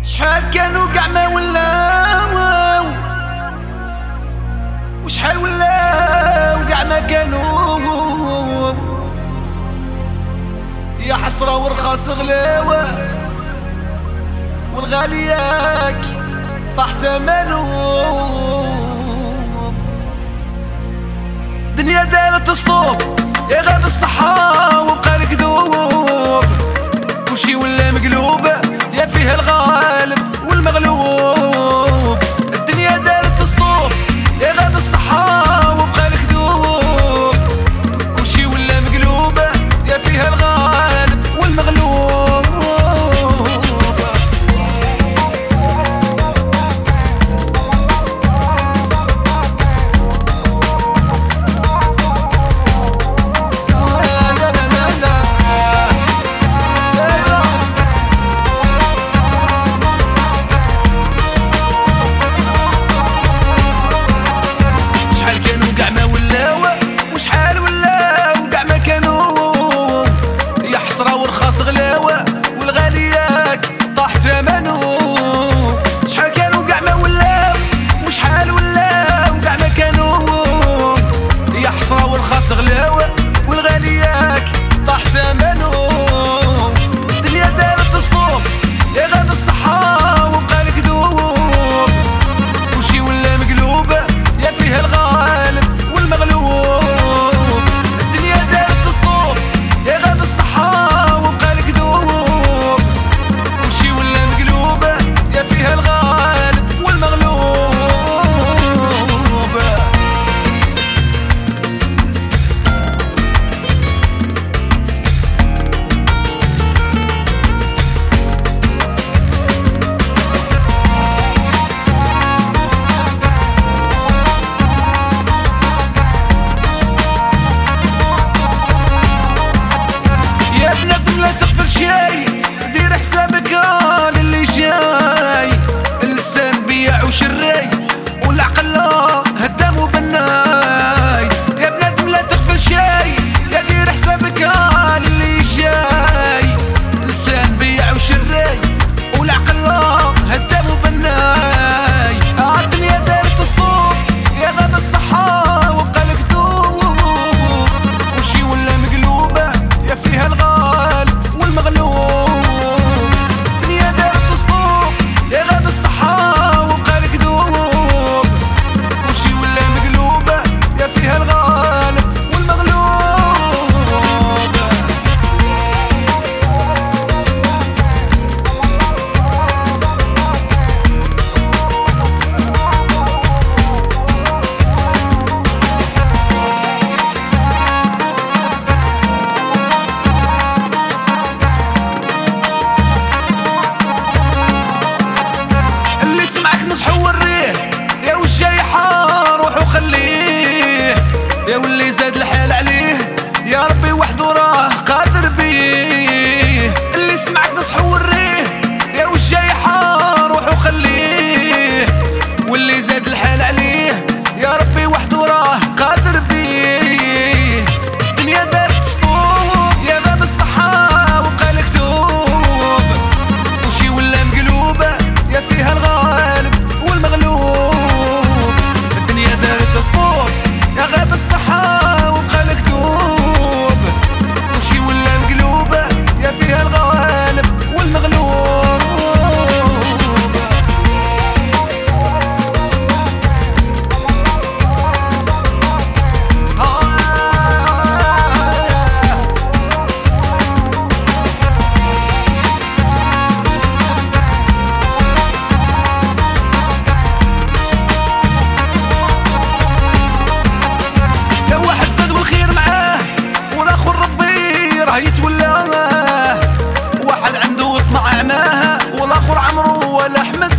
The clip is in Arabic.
شحال كانوا كاع ما ولاو، وشحال ولاو كاع ما كانوا. يا حسرة ورخاص غلاوة والغالي ياك طاح ثمنو. دنيا دارت سطوب يا غاب الصحة وبقى الكذوب، وشي ولا مقلوب يا فيها الغالب والمغلوب. الدنيا دارت سطوب يا غاب الصحة وبقى الكذوب، وشي ولا مقلوب يا فيها الغالب والمغلوب. ورخاص غلاوة والغالي ياك طاح ثمنو. شحال كانوا كاع ما ولاو، وشحال ولاو كاع ما كانوا. يا حسرة ورخاص غلاوة والغالي ياك طاح ثمنو. الدنيا دارت سطوب يا غاب الصحة وبقى الكذوب، وشي ولا مقلوب يا فيها الغالب والمغلوب. الدنيا دارت سطوب يا غاب الصحة فيها الغالب والمغلوب. يا بنادم لا تغفل شي، دير حسابك للي جاي. اللسان بيع وشراي والعقل هدام وبناي. يا بنادم لا تغفل شي، يا دير حسابك للي جاي. اللسان بيع وشراي والعقل هدام وبناي. الدنيا دارت سطوب يا غاب الصحة وبقى الكذوب، وشي ولا مقلوبة يا فيها الغالب والمغلوب. الدنيا دارت سطوب يا غاب الصحة وبقى الكذوب، وشي ولا مقلوبة يا فيها الغالب والمغلوب. اللي سمعك نصح وريه، يا والجاي حار روح وخليه. يا واللي زاد الحال عليه يا ربي وحده راه قادر بيه. اللي سمعك نصح وريه، يا والجاي حار روح وخليه. واللي زاد الحال عليه يا ربي وحده راه قادر بيه. الدنيا دارت سطوب يا غاب الصحة وبقى الكذوب، وشي ولا مقلوبة يا فيها الغالب والمغلوب. الدنيا دارت سطوب يا غاب الصحة وبقى الكذوب، وشي ولا مقلوبة يا فيها الغالب والمغلوب. يا واحد زاد والخير معاه والاخر ربي راه يتولاه. واحد عنده طمع عماه والاخر عمرو ولا احمد